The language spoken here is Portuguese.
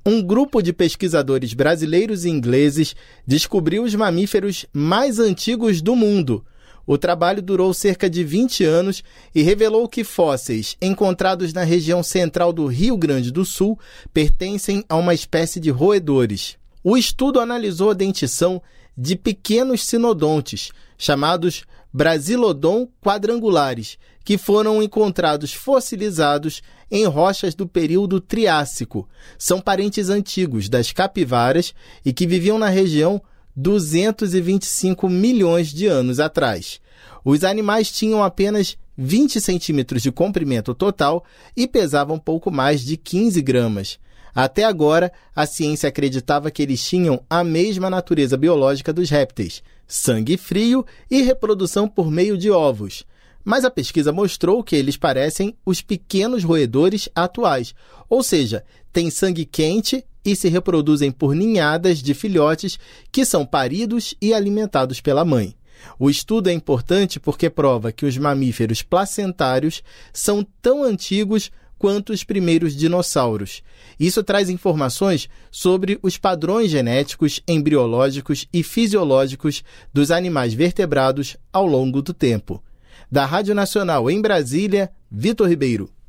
Um grupo de pesquisadores brasileiros e ingleses descobriu os mamíferos mais antigos do mundo. O trabalho durou cerca de 20 anos e revelou que fósseis encontrados na região central do Rio Grande do Sul pertencem a uma espécie de roedores. O estudo analisou a dentição de pequenos sinodontes, chamados Brasilodon quadrangulares, que foram encontrados fossilizados em rochas do período Triássico. São parentes antigos das capivaras e que viviam na região 225 milhões de anos atrás. Os animais tinham apenas 20 centímetros de comprimento total e pesavam pouco mais de 15 gramas. Até agora, a ciência acreditava que eles tinham a mesma natureza biológica dos répteis, sangue frio e reprodução por meio de ovos. Mas a pesquisa mostrou que eles parecem os pequenos roedores atuais, ou seja, têm sangue quente e se reproduzem por ninhadas de filhotes que são paridos e alimentados pela mãe. O estudo é importante porque prova que os mamíferos placentários são tão antigos quanto os primeiros dinossauros. Isso traz informações sobre os padrões genéticos, embriológicos e fisiológicos dos animais vertebrados ao longo do tempo. Da Rádio Nacional em Brasília, Vitor Ribeiro.